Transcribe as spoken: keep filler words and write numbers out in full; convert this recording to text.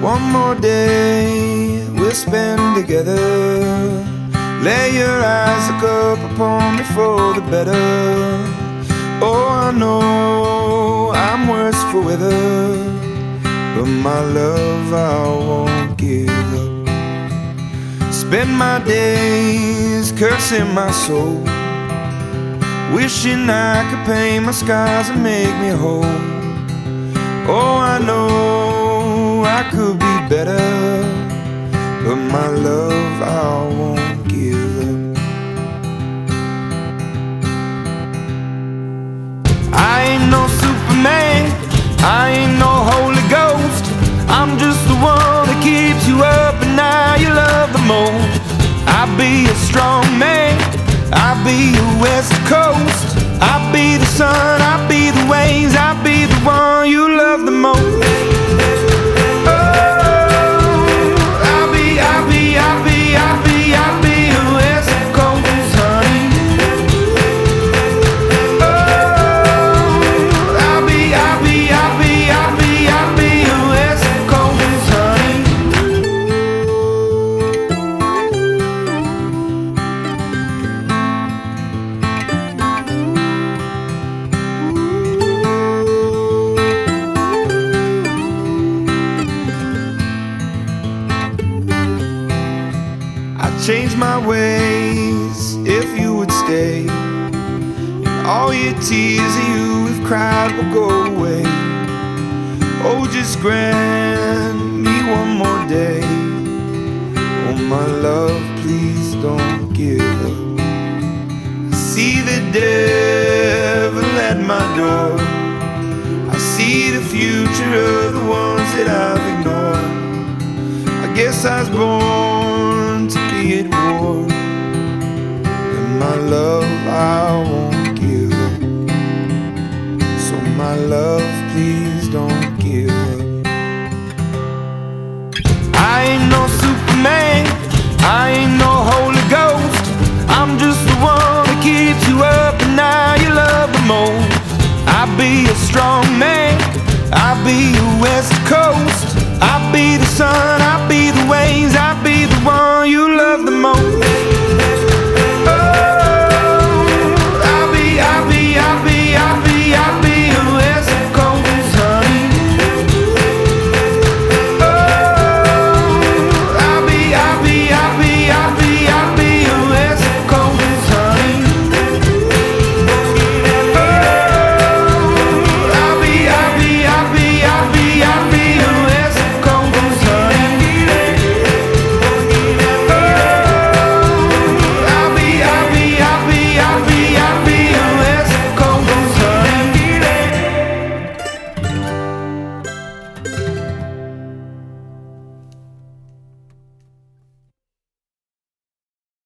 One more day we'll spend together. Lay your eyes, look up upon me for the better. Oh, I know I'm worse for weather, but my love I won't give up. Spend my days cursing my soul, wishing I could paint my scars and make me whole. Oh, I know I could be better, but my love I won't give up. I ain't no Superman, I ain't no Holy Ghost. I'm just the one that keeps you up and now you love the most. I'll be a strong man, I'll be your West Coast. I'll be the sun, I'll be the waves, I'll be the one you love the most. Change my ways if you would stay, and all your tears that you have cried will go away. Oh, just grant me one more day. Oh, my love, please don't give up. I see the devil at my door, I see the future of the ones that I've ignored. I guess I was born to be at war, and my love I won't give up. So my love, please don't give up. I ain't no Superman, I ain't no Holy Ghost. I'm just the one that keeps you up and now you love the most. I'll be a strong